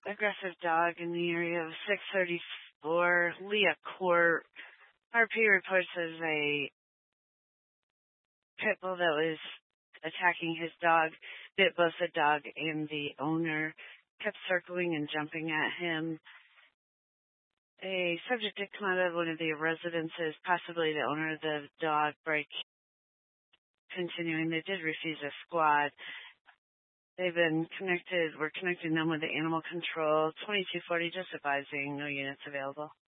aggressive dog in the area of 634 Leah Court. RP reports as a pit bull that was attacking his dog, bit both the dog and the owner, kept circling and jumping at him. A subject did come out of one of the residences, possibly the owner of the dog, break. Continuing, they did refuse a squad. They've been connected. We're connecting them with the animal control. 2240, just advising, no units available.